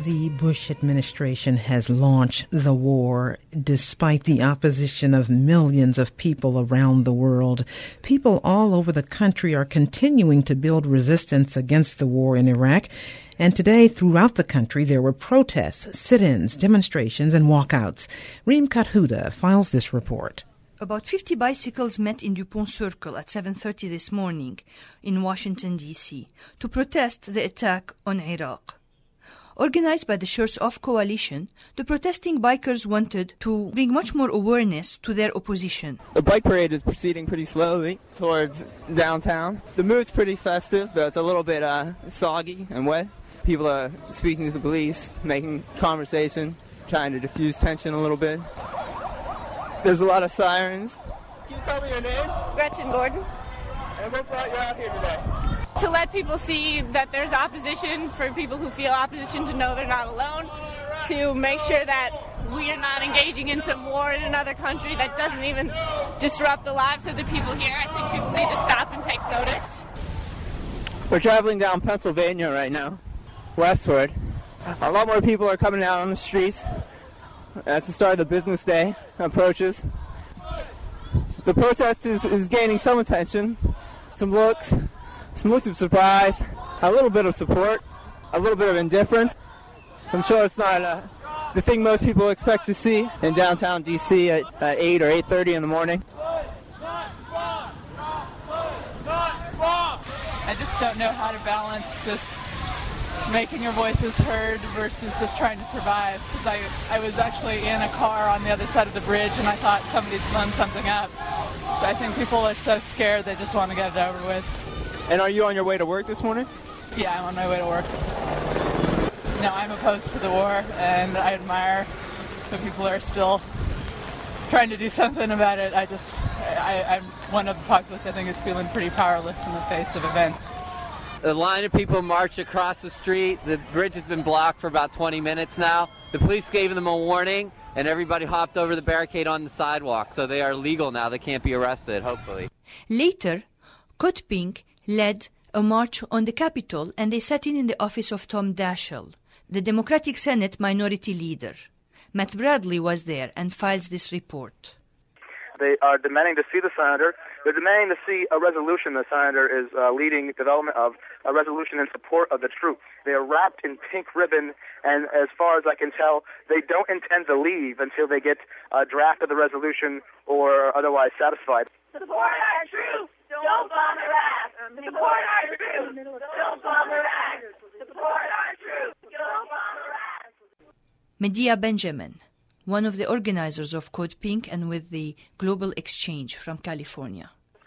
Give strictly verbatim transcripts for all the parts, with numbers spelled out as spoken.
The Bush administration has launched the war despite the opposition of millions of people around the world. People all over the country are continuing to build resistance against the war in Iraq. And today, throughout the country, there were protests, sit-ins, demonstrations, and walkouts. Reem Kathuda files this report. About fifty bicycles met in DuPont Circle at seven thirty this morning in Washington, D C to protest the attack on Iraq. Organized by the Shirts Off Coalition, the protesting bikers wanted to bring much more awareness to their opposition. The bike parade is proceeding pretty slowly towards downtown. The mood's pretty festive, though it's a little bit uh, soggy and wet. People are speaking to the police, making conversation, trying to diffuse tension a little bit. There's a lot of sirens. Can you tell me your name? Gretchen Gordon. And what brought you out here today? To let people see that there's opposition, for people who feel opposition to know they're not alone, to make sure that we are not engaging in some war in another country that doesn't even disrupt the lives of the people here. I think people need to stop and take notice. We're traveling down Pennsylvania right now, westward. A lot more people are coming out on the streets as the start of the business day approaches. The protest is, is gaining some attention, some looks, some looks of surprise, a little bit of support, a little bit of indifference. I'm sure it's not uh, the thing most people expect to see in downtown D C at, at eight or eight thirty in the morning. I just don't know how to balance this making your voices heard versus just trying to survive. Because I, I was actually in a car on the other side of the bridge and I thought somebody's blown something up. So I think people are so scared they just want to get it over with. And are you on your way to work this morning? Yeah, I'm on my way to work. No, I'm opposed to the war, and I admire that people are still trying to do something about it. I just, I, I'm one of the populace, I think, is feeling pretty powerless in the face of events. The line of people marched across the street. The bridge has been blocked for about twenty minutes now. The police gave them a warning, and everybody hopped over the barricade on the sidewalk. So they are legal now. They can't be arrested, hopefully. Later, Code Pink led a march on the Capitol, and they sat in in the office of Tom Daschle, the Democratic Senate Minority Leader. Matt Bradley was there and files this report. They are demanding to see the senator. They're demanding to see a resolution. The senator is uh, leading development of a resolution in support of the troops. They are wrapped in pink ribbon, and as far as I can tell, they don't intend to leave until they get a draft of the resolution or otherwise satisfied. Support our troops! Don't bomb Iraq! Support our troops! Don't bomb Iraq! Support our troops! Don't bomb Iraq! Medea Benjamin, one of the organizers of Code Pink and with the Global Exchange from California.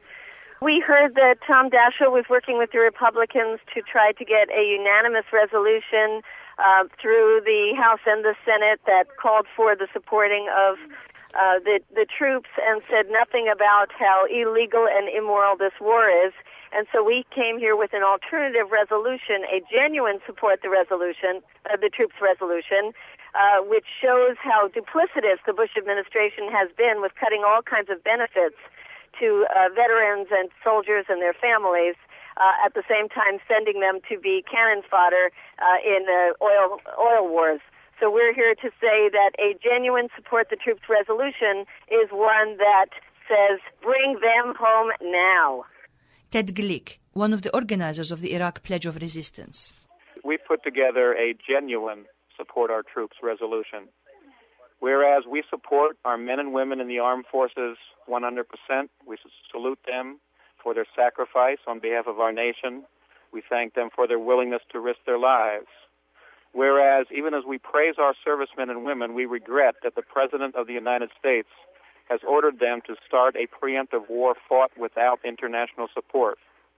We heard that Tom Daschle was working with the Republicans to try to get a unanimous resolution uh, through the House and the Senate that called for the supporting of uh, the, the troops and said nothing about how illegal and immoral this war is. And so we came here with an alternative resolution, a genuine support the resolution, uh, the troops resolution, uh, which shows how duplicitous the Bush administration has been with cutting all kinds of benefits to uh, veterans and soldiers and their families, uh, at the same time sending them to be cannon fodder uh, in uh, oil oil wars. So we're here to say that a genuine support the troops resolution is one that says, bring them home now. Ted Glick, one of the organizers of the Iraq Pledge of Resistance. We put together a genuine support our troops resolution. Whereas we support our men and women in the armed forces one hundred percent, we salute them for their sacrifice on behalf of our nation. We thank them for their willingness to risk their lives. Whereas even as we praise our servicemen and women, we regret that the President of the United States has ordered them to start a preemptive war fought without international support.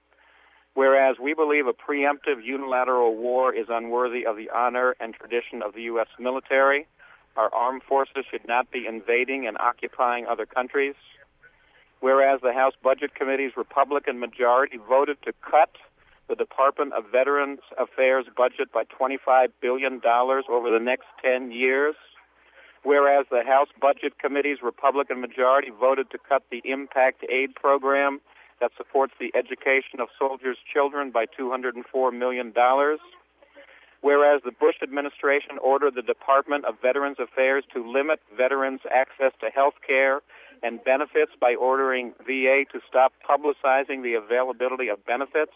Whereas we believe a preemptive unilateral war is unworthy of the honor and tradition of the U S military, our armed forces should not be invading and occupying other countries. Whereas the House Budget Committee's Republican majority voted to cut the Department of Veterans Affairs budget by twenty-five billion dollars over the next ten years. Whereas the House Budget Committee's Republican majority voted to cut the Impact Aid program that supports the education of soldiers' children by two hundred four million dollars. Whereas the Bush administration ordered the Department of Veterans Affairs to limit veterans' access to health care and benefits by ordering V A to stop publicizing the availability of benefits.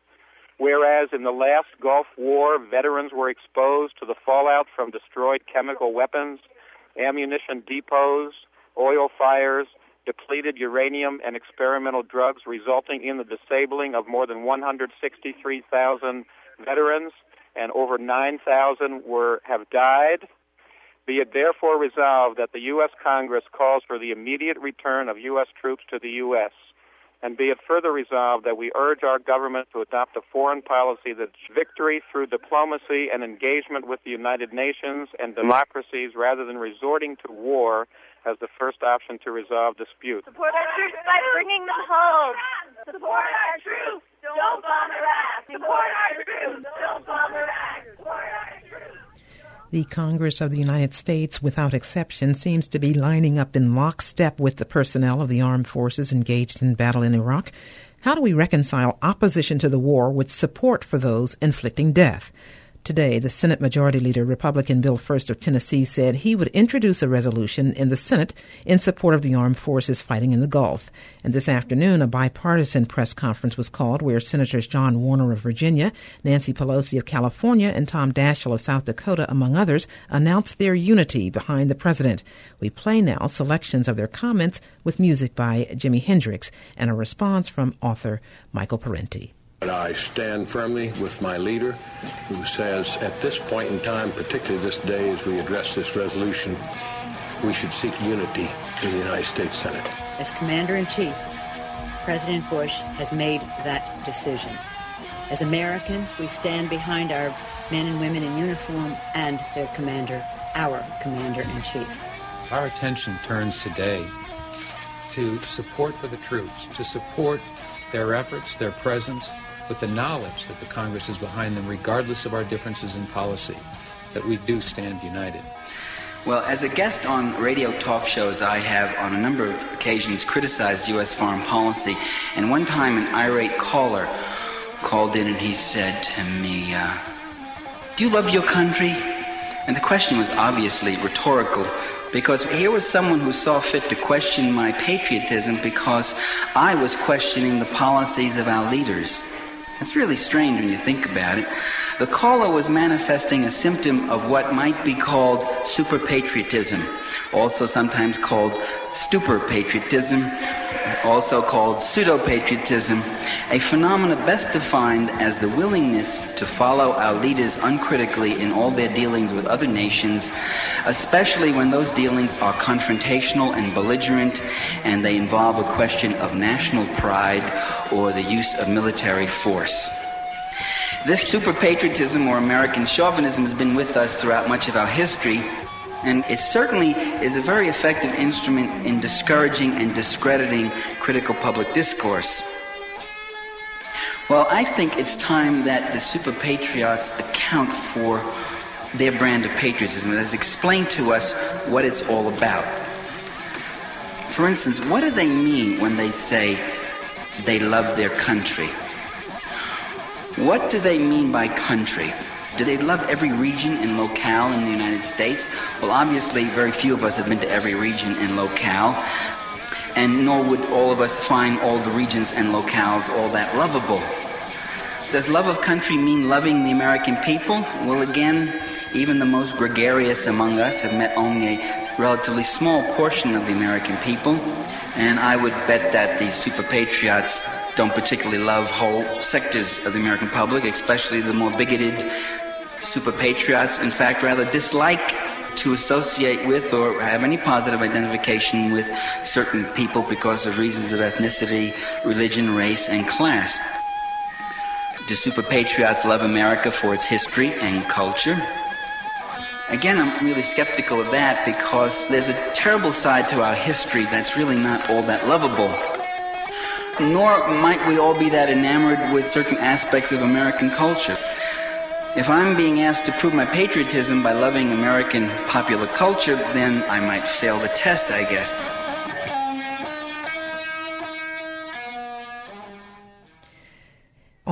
Whereas in the last Gulf War, veterans were exposed to the fallout from destroyed chemical weapons, ammunition depots, oil fires, depleted uranium, and experimental drugs, resulting in the disabling of more than one hundred sixty-three thousand veterans, and over nine thousand were have died. Be it therefore resolved that the U S Congress calls for the immediate return of U S troops to the U S, and be it further resolved that we urge our government to adopt a foreign policy that's victory through diplomacy and engagement with the United Nations and democracies rather than resorting to war as the first option to resolve disputes. Support our troops by bringing them home. Support our troops. Don't bomb Iraq. Support our troops. Don't bomb Iraq. Support our troops. The Congress of the United States, without exception, seems to be lining up in lockstep with the personnel of the armed forces engaged in battle in Iraq. How do we reconcile opposition to the war with support for those inflicting death? Today, the Senate Majority Leader, Republican Bill First of Tennessee, said he would introduce a resolution in the Senate in support of the armed forces fighting in the Gulf. And this afternoon, a bipartisan press conference was called where Senators John Warner of Virginia, Nancy Pelosi of California, and Tom Daschle of South Dakota, among others, announced their unity behind the president. We play now selections of their comments with music by Jimi Hendrix and a response from author Michael Parenti. I stand firmly with my leader, who says at this point in time, particularly this day as we address this resolution, we should seek unity in the United States Senate. As Commander-in-Chief, President Bush has made that decision. As Americans, we stand behind our men and women in uniform and their commander, our Commander-in-Chief. Our attention turns today to support for the troops, to support their efforts, their presence, with the knowledge that the Congress is behind them, regardless of our differences in policy, that we do stand united. Well, as a guest on radio talk shows, I have on a number of occasions criticized U S foreign policy, and one time an irate caller called in and he said to me, uh, do you love your country? And the question was obviously rhetorical, because here was someone who saw fit to question my patriotism because I was questioning the policies of our leaders. It's really strange when you think about it. The caller was manifesting a symptom of what might be called super-patriotism, also sometimes called stupor-patriotism, also called pseudo-patriotism, a phenomenon best defined as the willingness to follow our leaders uncritically in all their dealings with other nations, especially when those dealings are confrontational and belligerent and they involve a question of national pride or the use of military force. This super-patriotism or American chauvinism has been with us throughout much of our history, and it certainly is a very effective instrument in discouraging and discrediting critical public discourse. Well, I think it's time that the super-patriots account for their brand of patriotism and has explained to us what it's all about. For instance, what do they mean when they say they love their country? What do they mean by country? Do they love every region and locale in the United States? Well, obviously, very few of us have been to every region and locale, and nor would all of us find all the regions and locales all that lovable. Does love of country mean loving the American people? Well, again, even the most gregarious among us have met only a relatively small portion of the American people, and I would bet that the super-patriots don't particularly love whole sectors of the American public, especially the more bigoted super-patriots. In fact, rather dislike to associate with or have any positive identification with certain people because of reasons of ethnicity, religion, race, and class. Do super-patriots love America for its history and culture? Again, I'm really skeptical of that because there's a terrible side to our history that's really not all that lovable. Nor might we all be that enamored with certain aspects of American culture. If I'm being asked to prove my patriotism by loving American popular culture, then I might fail the test, I guess.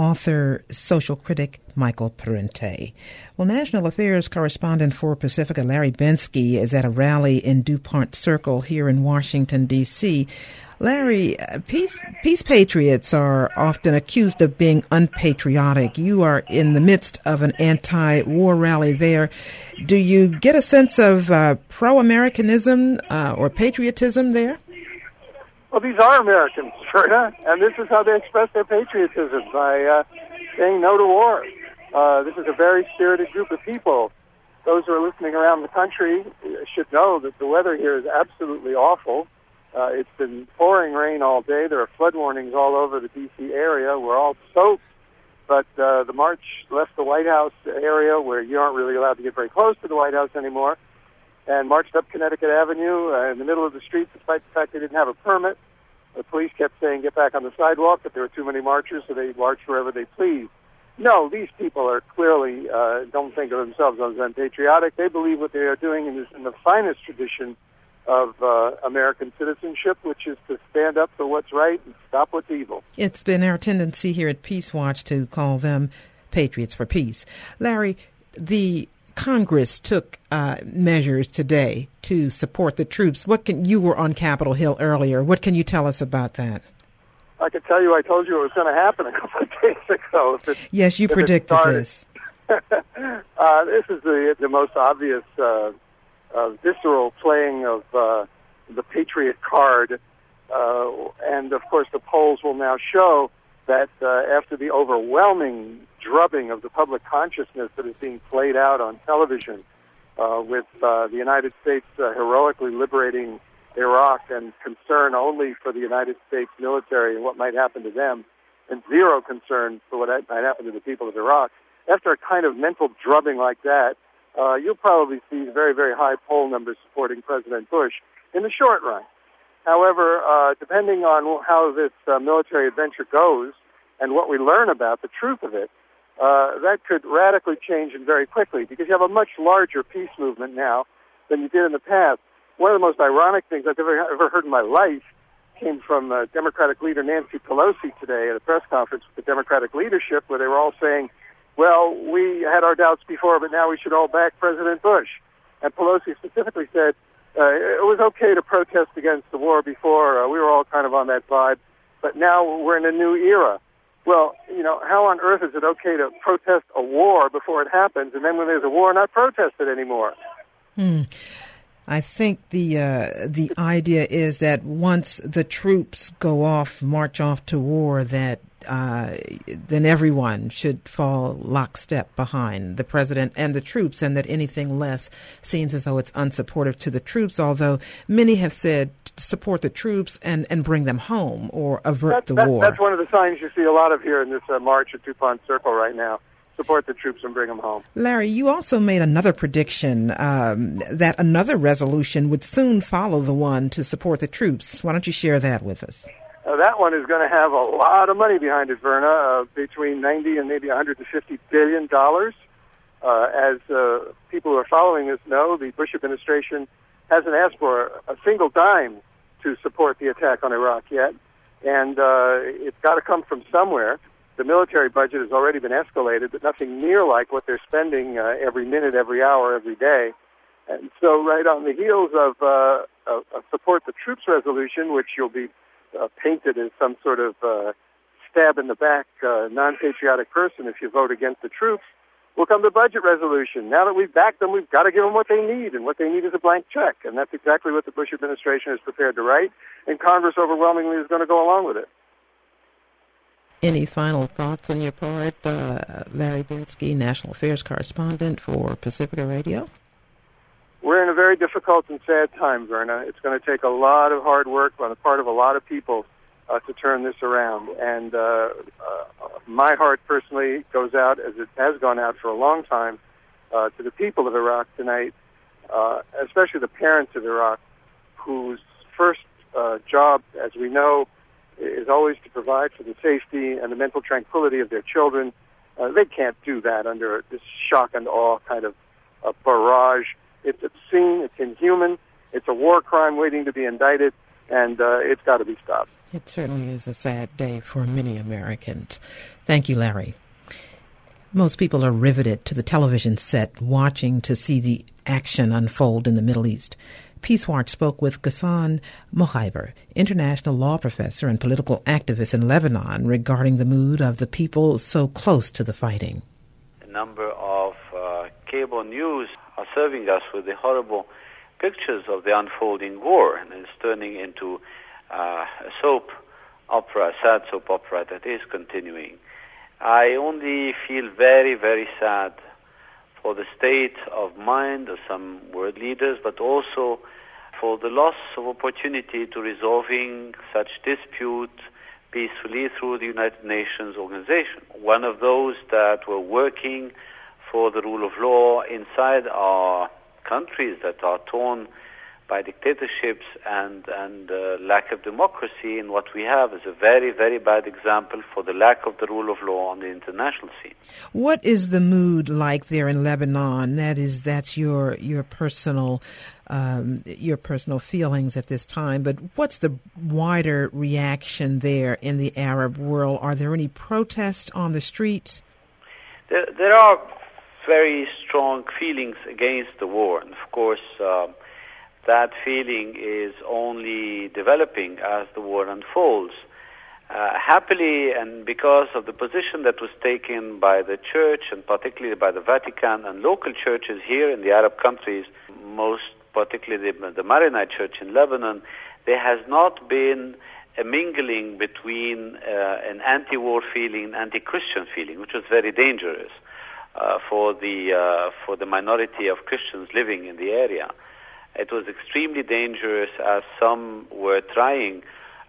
author, social critic Michael Parente. Well, National Affairs correspondent for Pacifica Larry Bensky is at a rally in DuPont Circle here in Washington, D C Larry, uh, peace, peace patriots are often accused of being unpatriotic. You are in the midst of an anti-war rally there. Do you get a sense of uh, pro-Americanism uh, or patriotism there? Well, these are Americans, Verna, and this is how they express their patriotism, by uh, saying no to war. Uh, this is a very spirited group of people. Those who are listening around the country should know that the weather here is absolutely awful. Uh, it's been pouring rain all day. There are flood warnings all over the D C area. We're all soaked, but uh, the march left the White House area, where you aren't really allowed to get very close to the White House anymore, and marched up Connecticut Avenue uh, in the middle of the street, despite the fact they didn't have a permit. The police kept saying, get back on the sidewalk, but there were too many marchers, so they marched wherever they pleased. No, these people are clearly, uh, don't think of themselves as unpatriotic. They believe what they are doing is in the finest tradition of uh, American citizenship, which is to stand up for what's right and stop what's evil. It's been our tendency here at Peace Watch to call them patriots for peace. Larry, the Congress took uh, measures today to support the troops. What can you were on Capitol Hill earlier. What can you tell us about that? I can tell you I told you it was going to happen a couple of days ago. If it, yes, you predicted this. uh, this is the, the most obvious uh, uh, visceral playing of uh, the Patriot card. Uh, and, of course, the polls will now show that uh, after the overwhelming drubbing of the public consciousness that is being played out on television uh, with uh, the United States uh, heroically liberating Iraq and concern only for the United States military and what might happen to them, and zero concern for what might happen to the people of Iraq, after a kind of mental drubbing like that, uh, you'll probably see very, very high poll numbers supporting President Bush in the short run. However, uh, depending on how this uh, military adventure goes and what we learn about the truth of it, uh, that could radically change and very quickly, because you have a much larger peace movement now than you did in the past. One of the most ironic things I've ever, ever heard in my life came from uh, Democratic leader Nancy Pelosi today at a press conference with the Democratic leadership, where they were all saying, well, we had our doubts before, but now we should all back President Bush. And Pelosi specifically said, uh, it was okay to protest against the war before. Uh, we were all kind of on that vibe, but now we're in a new era. Well, you know, how on earth is it okay to protest a war before it happens, and then when there's a war, not protest it anymore? Hmm. I think the uh, the idea is that once the troops go off, march off to war, that uh, then everyone should fall lockstep behind the president and the troops, and that anything less seems as though it's unsupportive to the troops, although many have said support the troops and, and bring them home or avert that's, the that's, war. That's one of the signs you see a lot of here in this uh, march at DuPont Circle right now. Support the troops and bring them home. Larry, you also made another prediction um, that another resolution would soon follow the one to support the troops. Why don't you share that with us? Uh, that one is going to have a lot of money behind it, Verna, uh, between ninety and maybe one hundred fifty billion dollars. Uh, as uh, people who are following this know, the Bush administration hasn't asked for a single dime to support the attack on Iraq yet, and uh, it's got to come from somewhere. The military budget has already been escalated, but nothing near like what they're spending uh, every minute, every hour, every day. And so right on the heels of uh, a, a support the troops resolution, which you'll be uh, painted as some sort of uh, stab in the back, uh, non-patriotic person if you vote against the troops, will come the budget resolution. Now that we've backed them, we've got to give them what they need, and what they need is a blank check. And that's exactly what the Bush administration is prepared to write, and Congress overwhelmingly is going to go along with it. Any final thoughts on your part, uh, Larry Bensky, National Affairs correspondent for Pacifica Radio? We're in a very difficult and sad time, Verna. It's going to take a lot of hard work on the part of a lot of people uh, to turn this around. And uh, uh, my heart personally goes out, as it has gone out for a long time, uh, to the people of Iraq tonight, uh, especially the parents of Iraq, whose first uh, job, as we know, is always to provide for the safety and the mental tranquility of their children. Uh, they can't do that under this shock and awe kind of uh, barrage. It's obscene, it's inhuman, it's a war crime waiting to be indicted, and uh, it's got to be stopped. It certainly is a sad day for many Americans. Thank you, Larry. Most people are riveted to the television set, watching to see the action unfold in the Middle East. Peace Watch spoke with Ghassan Mohaiber, international law professor and political activist in Lebanon, regarding the mood of the people so close to the fighting. A number of uh, cable news are serving us with the horrible pictures of the unfolding war, and it's turning into uh, a soap opera, a sad soap opera that is continuing. I only feel very, very sad for the state of mind of some world leaders, but also for the loss of opportunity to resolving such dispute peacefully through the United Nations organization. One of those that were working for the rule of law inside our countries that are torn by dictatorships and, and uh, lack of democracy, and what we have is a very, very bad example for the lack of the rule of law on the international scene. What is the mood like there in Lebanon? That is, that's your your personal um, your personal feelings at this time. But what's the wider reaction there in the Arab world? Are there any protests on the streets? There, there are very strong feelings against the war, and of course. Uh, That feeling is only developing as the war unfolds. Uh, happily, and because of the position that was taken by the Church, and particularly by the Vatican and local churches here in the Arab countries, most particularly the, the Maronite Church in Lebanon, there has not been a mingling between uh, an anti-war feeling, anti-Christian feeling, which was very dangerous uh, for the uh, for the minority of Christians living in the area. It was extremely dangerous, as some were trying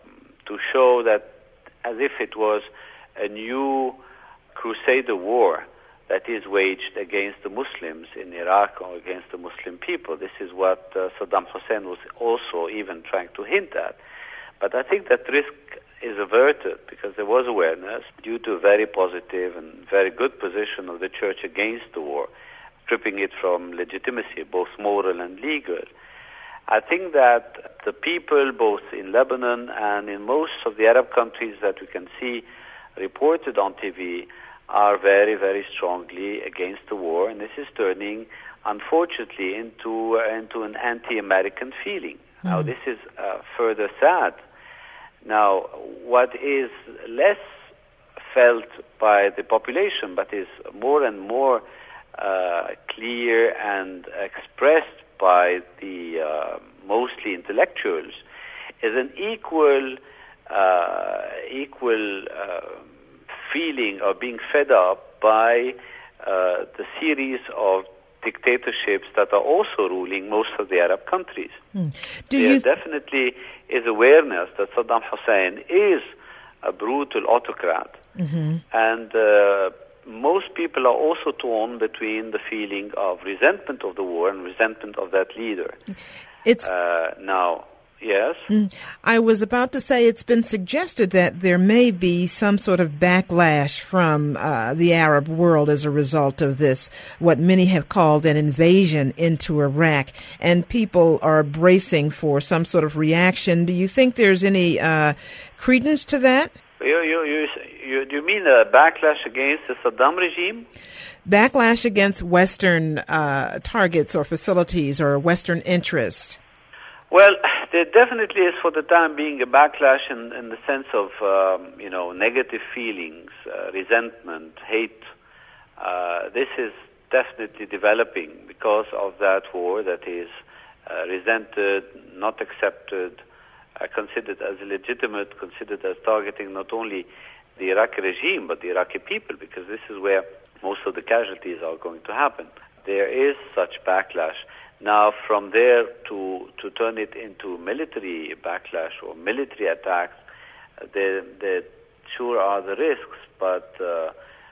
to show that as if it was a new crusader war that is waged against the Muslims in Iraq or against the Muslim people. This is what uh, Saddam Hussein was also even trying to hint at. But I think that risk is averted because there was awareness due to a very positive and very good position of the Church against the war, stripping it from legitimacy, both moral and legal. I think that the people, both in Lebanon and in most of the Arab countries that we can see reported on T V, are very, very strongly against the war, and this is turning, unfortunately, into uh, into an anti-American feeling. Mm. Now, this is uh, further sad. Now, what is less felt by the population, but is more and more uh, clear and expressed by the uh, mostly intellectuals, is an equal uh, equal uh, feeling of being fed up by uh, the series of dictatorships that are also ruling most of the Arab countries. Mm. Do there you definitely is awareness that Saddam Hussein is a brutal autocrat, mm-hmm. and uh, most people are also torn between the feeling of resentment of the war and resentment of that leader. It's uh, now, yes? Mm. I was about to say it's been suggested that there may be some sort of backlash from uh, the Arab world as a result of this, what many have called an invasion into Iraq, and people are bracing for some sort of reaction. Do you think there's any uh, credence to that? You, you, you, you, do you mean a backlash against the Saddam regime? Backlash against Western uh, targets or facilities or Western interest? Well, there definitely is for the time being a backlash in, in the sense of, um, you know, negative feelings, uh, resentment, hate. Uh, this is definitely developing because of that war that is uh, resented, not accepted, uh, considered as illegitimate, considered as targeting not only the Iraqi regime but the Iraqi people, because this is where most of the casualties are going to happen. There is such backlash. Now, from there to to turn it into military backlash or military attacks, there, there sure are the risks, but uh,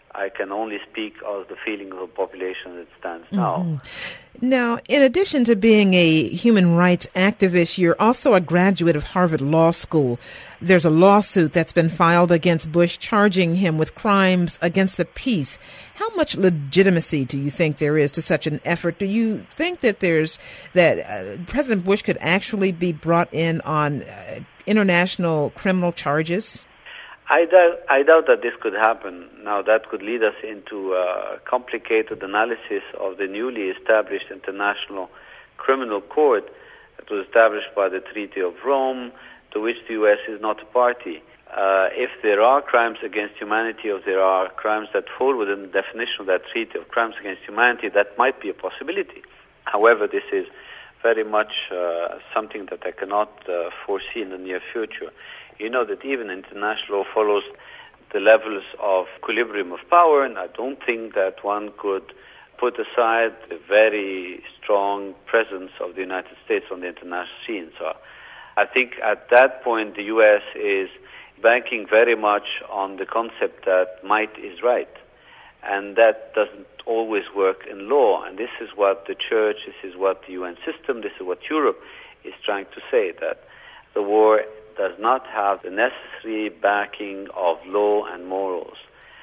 I can only speak of the feeling of the population that stands Mm-hmm. now. Now, in addition to being a human rights activist, you're also a graduate of Harvard Law School. There's a lawsuit that's been filed against Bush charging him with crimes against the peace. How much legitimacy do you think there is to such an effort? Do you think that there's that uh, President Bush could actually be brought in on uh, international criminal charges? I doubt, I doubt that this could happen. Now, that could lead us into a complicated analysis of the newly established International Criminal Court that was established by the Treaty of Rome, to which the U S is not a party. Uh, if there are crimes against humanity, or if there are crimes that fall within the definition of that treaty of crimes against humanity, that might be a possibility. However, this is very much uh, something that I cannot uh, foresee in the near future. You know that even international law follows the levels of equilibrium of power, and I don't think that one could put aside the very strong presence of the United States on the international scene. So I think at that point the U S is banking very much on the concept that might is right, and that doesn't always work in law. And this is what the Church, this is what the U N system, this is what Europe is trying to say, that the war does not have the necessary backing of law and morals,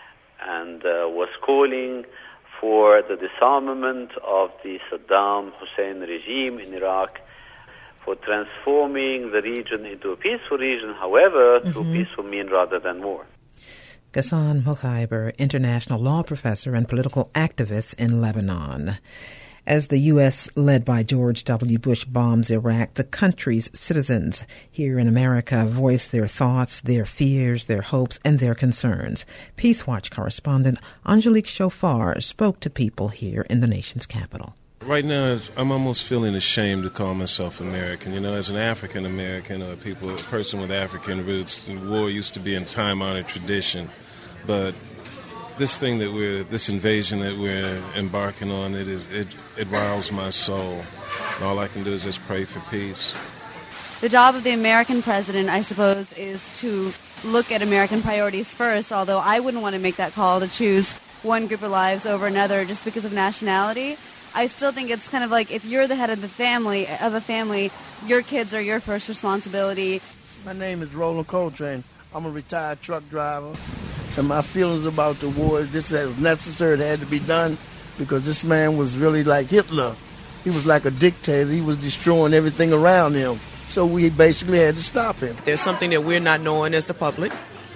and uh, was calling for the disarmament of the Saddam Hussein regime in Iraq, for transforming the region into a peaceful region, however, mm-hmm. through peaceful means rather than war. Ghassan Moghaiber, international law professor and political activist in Lebanon. As the U S, led by George W. Bush, bombs Iraq, the country's citizens here in America voice their thoughts, their fears, their hopes, and their concerns. Peace Watch correspondent Angelique Chauffard spoke to people here in the nation's capital. Right now, I'm almost feeling ashamed to call myself American. You know, as an African American or people, a person with African roots, the war used to be a time-honored tradition, but this thing that we're, this invasion that we're embarking on, it is, it, it riles my soul. And all I can do is just pray for peace. The job of the American president, I suppose, is to look at American priorities first, although I wouldn't want to make that call to choose one group of lives over another just because of nationality. I still think it's kind of like if you're the head of the family, of a family, your kids are your first responsibility. My name is Roland Coltrane. I'm a retired truck driver. And my feelings about the war, this is necessary, it had to be done, because this man was really like Hitler. He was like a dictator. He was destroying everything around him. So we basically had to stop him. There's something that we're not knowing as the public,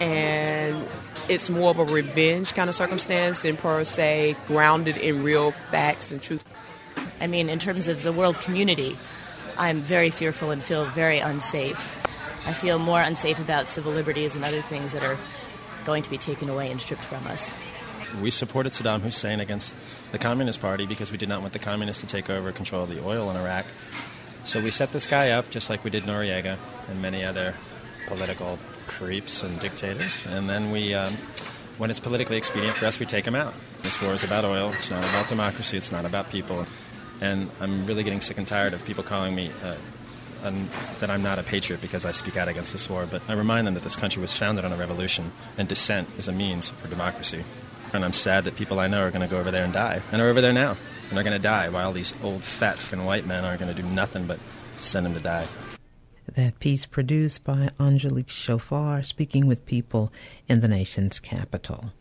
and it's more of a revenge kind of circumstance than per se grounded in real facts and truth. I mean, in terms of the world community, I'm very fearful and feel very unsafe. I feel more unsafe about civil liberties and other things that are going to be taken away and stripped from us. We supported Saddam Hussein against the Communist Party because we did not want the communists to take over control of the oil in Iraq. So we set this guy up just like we did Noriega and many other political creeps and dictators. And then we, um, when it's politically expedient for us, we take him out. This war is about oil. It's not about democracy. It's not about people. And I'm really getting sick and tired of people calling me uh, um, that I'm not a patriot because I speak out against this war. But I remind them that this country was founded on a revolution, and dissent is a means for democracy. And I'm sad that people I know are going to go over there and die, and are over there now. And they're going to die while these old, fat, fucking white men are going to do nothing but send them to die. That piece produced by Angelique Chauffard, speaking with people in the nation's capital.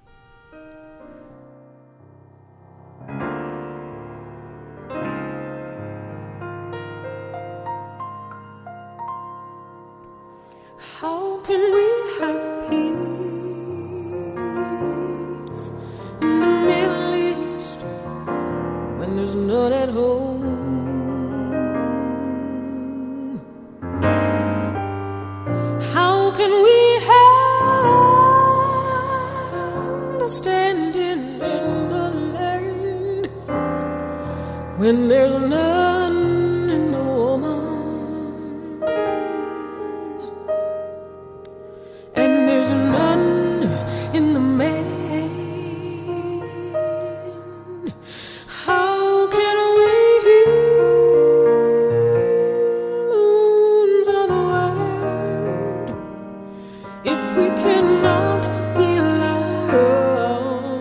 How can we have peace in the Middle East when there's none at home? How can we have understanding in the land when there's none in the woman? And there's none in the man. How can we heal the wounds of the world if we cannot heal our own?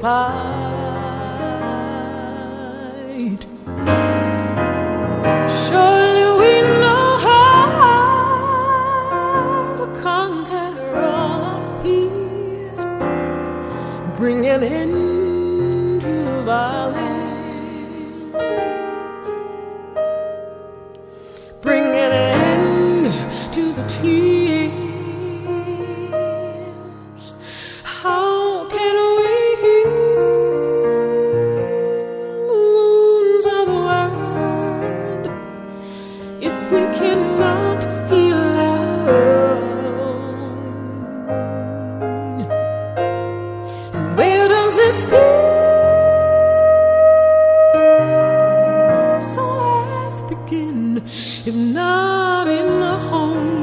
fight. Surely we know how to conquer all our fear, bring an end to violence, bring an end to the tears. How can we heal the wounds of the world if we cannot heal our own? And where does this peace on earth begin if not in the home?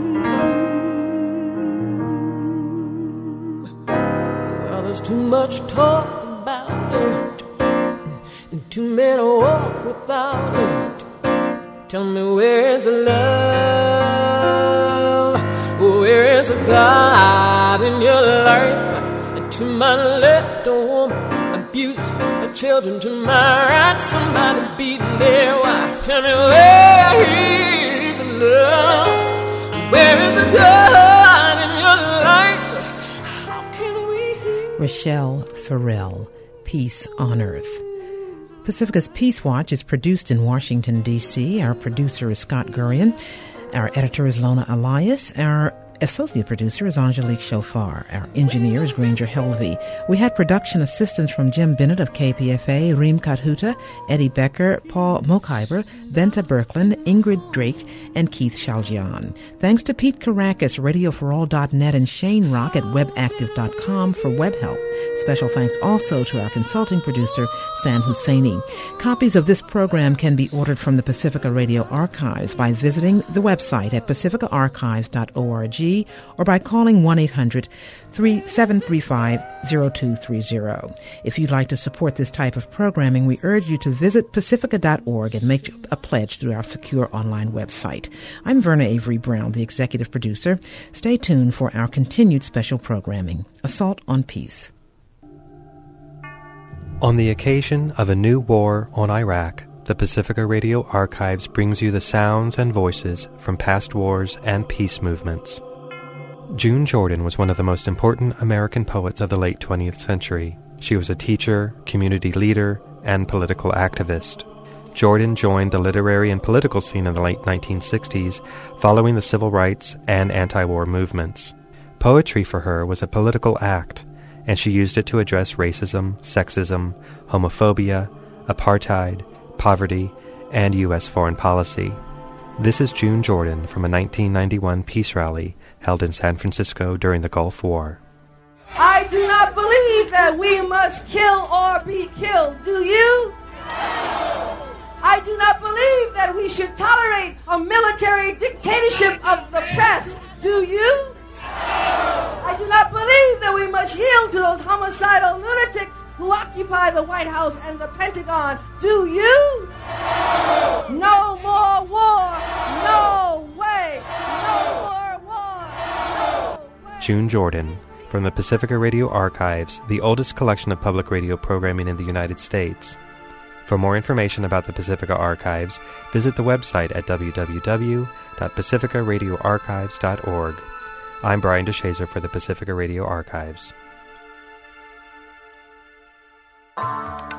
Well, there's too much talk about it, and too many walk without it. Tell me, where is the love? Where is the God in your life? And to my left, a woman abused her children. To my right, somebody's beating their wife. Tell me, where is the love? Where is the God in your life? How can we hear? Rochelle Farrell, Peace on Earth. Pacifica's Peace Watch is produced in Washington, D C. Our producer is Scott Gurian. Our editor is Lona Elias. Our associate producer is Angelique Chauffard. Our engineer is Granger Helvey. We had production assistance from Jim Bennett of K P F A, Reem Kathuta, Eddie Becker, Paul Mokhyber, Benta Berkland, Ingrid Drake, and Keith Shaljian. Thanks to Pete Caracas, radio for all dot net, and Shane Rock at web active dot com for web help. Special thanks also to our consulting producer, Sam Husseini. Copies of this program can be ordered from the Pacifica Radio Archives by visiting the website at pacifica archives dot org or by calling one eight hundred seven three five zero two three zero. If you'd like to support this type of programming, we urge you to visit pacifica dot org and make a pledge through our secure online website. I'm Verna Avery Brown, the executive producer. Stay tuned for our continued special programming, Assault on Peace. On the occasion of a new war on Iraq, the Pacifica Radio Archives brings you the sounds and voices from past wars and peace movements. June Jordan was one of the most important American poets of the late twentieth century. She was a teacher, community leader, and political activist. Jordan joined the literary and political scene in the late nineteen sixties following the civil rights and anti-war movements. Poetry for her was a political act, and she used it to address racism, sexism, homophobia, apartheid, poverty, and U S foreign policy. This is June Jordan from a nineteen ninety-one peace rally held in San Francisco during the Gulf War. I do not believe that we must kill or be killed. Do you? I do not believe that we should tolerate a military dictatorship of the press. Do you? I do not believe that we must yield to those homicidal lunatics who occupy the White House and the Pentagon. Do you? No more war. No way. No more war. No way. June Jordan, from the Pacifica Radio Archives, the oldest collection of public radio programming in the United States. For more information about the Pacifica Archives, visit the website at w w w dot pacifica radio archives dot org. I'm Brian DeShazer for the Pacifica Radio Archives.